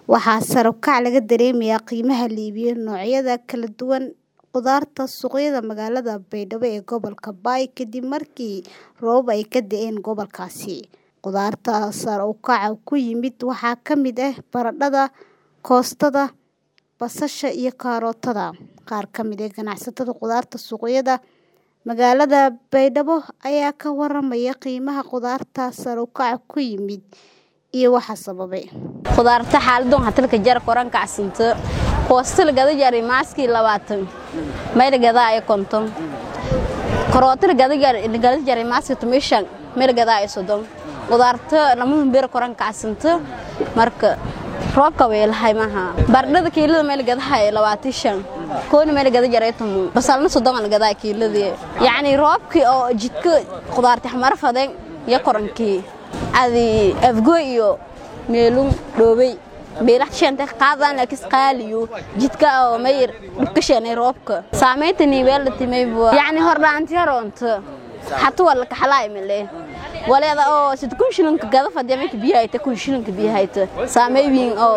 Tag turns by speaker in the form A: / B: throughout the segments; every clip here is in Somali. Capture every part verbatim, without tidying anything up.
A: Waxaa sare u kac laga dareemayaa qiimaha la iibiyo noocyada kala duwan khudaarta suuqyada magaalada Baydhabo ee gobolka Bay kadib markii roobab ay ka da'een gobolkaasi. Khudaarta sare u kaca ku yimid waxaa ka mid ah baradhada, koostada, basasha iyo kaarootada. Qaar ka mid ah ganacsatada khudaarta suuqyada magaalada Baydhabo ayaa ka warramaya qiimaha khudaarta sare u kaca ku yimid iyo waxa sababay.
B: khudaarta xaaladun hatal ka jar koran kacsanto koostal gada jari maaski labaatan meel gada ay konton karootada gada jari gada jari maaski tumishan meel gada ay sodon khudaarta lamu bir koran kacsanto marka roobka weelahay maaha baradhada kiilada meel gada hay labaatan iyo shan kooni meel gada jari tumu basalna sodon gada kiiladii yaani roobki oo jidka khudaarta xamar fadan ya korankii adi afgooy iyo meelun dhoobay beelax shanta qaadan la kis qaaliyo jidka oo meeyr dhukashanay roobka saameeytani weelta timay yaani hordhaanti yaroonta hatta wala ka xalaay male waleeda oo sid kun shilinka gada fadiyay biyayta kun shilinka biyayta saameeyeen oo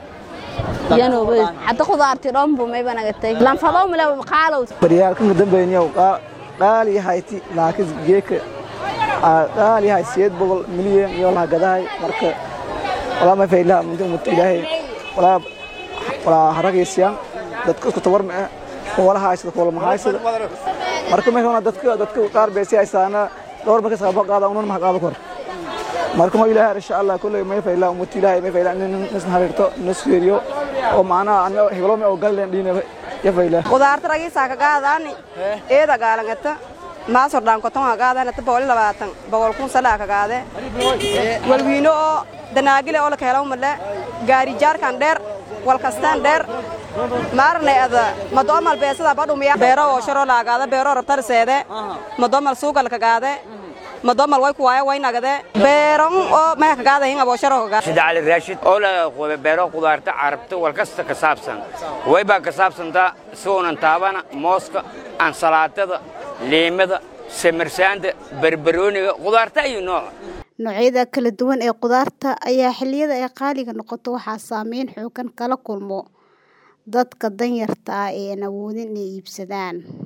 B: yano bas hatta khudaarti dhanbu may banagatay lan fadaw mala qaalow
C: bariyaalka dambeeyay qaali hayti laakiin geeka qaali hay sideed boqol milyan iyo la gadaay marka wala ma fayla muddo ilaahay wala wala haragaysiyan dadka isku tabar ma wala haysado wala ma haysado marka ma hoona dadka dadka qaar beesay aysaana door marka sabab qaada uun ma qaado kor marka ma ilaahay insha Allah kulay ma fayla muddo ilaahay ma fayla nis harirto nis fiiriyo oo maana aan heblo ma oo galeen dhiinay ya fayla
D: khudaarta ragiisa ka qaadani eeda gaalangata ma soo dhaan ko tan qaadana ta boqol iyo labaatan boqol kun saddex ka qaade walwiino danaagile oo la ka helo male gaari jaarkan dheer wal kastaan dheer maarnay ada madoomal beesada badhumiya beero oo sharo la qaada beero rabtar seede madoomal suuqa la ka qaade madoomal way ku waaya way nagade beero oo ma ka qaada in abo sharo ka
E: sida Ali Rashid oo la qoobay beero khudaarta carabta wal kasta ka saabsan way ba ka saabsanta soonan taabana mooska aan salaatada leemada samarsaanta barbarooniga khudaarta iyo nooc
A: noocyada kala duwan ee khudaarta ayaa xilliyada ay qaaliga noqoto waxaa saameyn xooggan kala kulmo dadka danyarta ah ee aan awoodin inay iibsadaan.